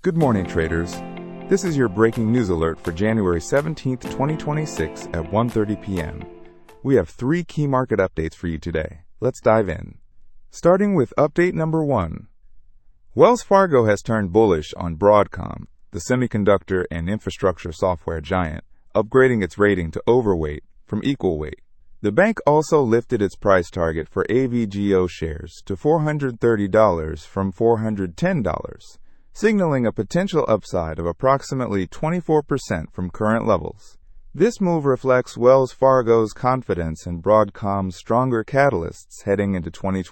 Good morning, traders. This is your breaking news alert for January 17th, 2026 at 1:30 p.m. We have 3 key market updates for you today. Let's dive in. Starting with update number 1. Wells Fargo has turned bullish on Broadcom, the semiconductor and infrastructure software giant, upgrading its rating to overweight from equal weight. The bank also lifted its price target for AVGO shares to $430 from $410, signaling a potential upside of approximately 24% from current levels. This move reflects Wells Fargo's confidence in Broadcom's stronger catalysts heading into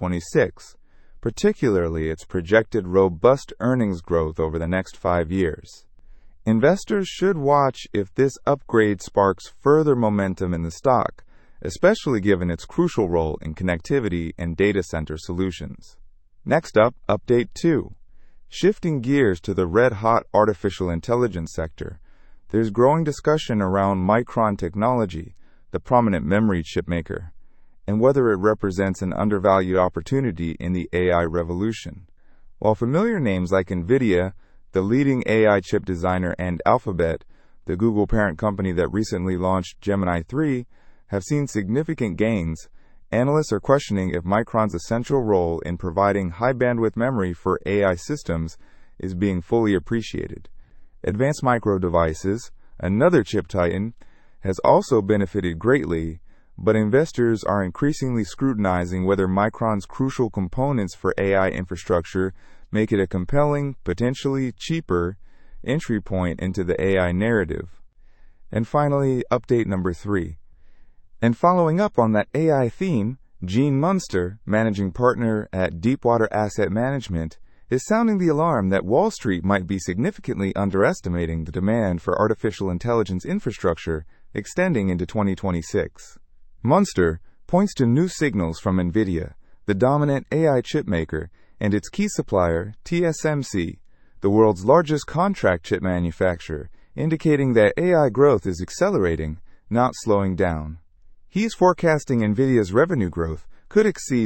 2026, particularly its projected robust earnings growth over the next 5 years. Investors should watch if this upgrade sparks further momentum in the stock, especially given its crucial role in connectivity and data center solutions. Next up, update 2. Shifting gears to the red-hot artificial intelligence sector, there's growing discussion around Micron Technology, the prominent memory chip maker, and whether it represents an undervalued opportunity in the AI revolution. While familiar names like NVIDIA, the leading AI chip designer, and Alphabet, the Google parent company that recently launched Gemini 3, have seen significant gains, analysts are questioning if Micron's essential role in providing high-bandwidth memory for AI systems is being fully appreciated. Advanced Micro Devices, another chip titan, has also benefited greatly, but investors are increasingly scrutinizing whether Micron's crucial components for AI infrastructure make it a compelling, potentially cheaper, entry point into the AI narrative. And finally, update number 3. And following up on that AI theme, Gene Munster, managing partner at Deepwater Asset Management, is sounding the alarm that Wall Street might be significantly underestimating the demand for artificial intelligence infrastructure extending into 2026. Munster points to new signals from NVIDIA, the dominant AI chip maker, and its key supplier, TSMC, the world's largest contract chip manufacturer, indicating that AI growth is accelerating, not slowing down. He's forecasting NVIDIA's revenue growth could exceed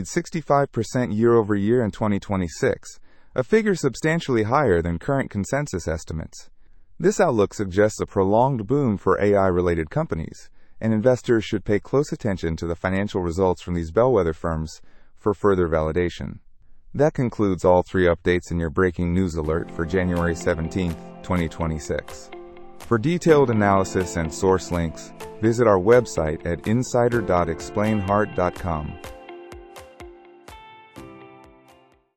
65% year-over-year in 2026, a figure substantially higher than current consensus estimates. This outlook suggests a prolonged boom for AI-related companies, and investors should pay close attention to the financial results from these bellwether firms for further validation. That concludes all 3 updates in your breaking news alert for January 17, 2026. For detailed analysis and source links, visit our website at insider.explainhard.com.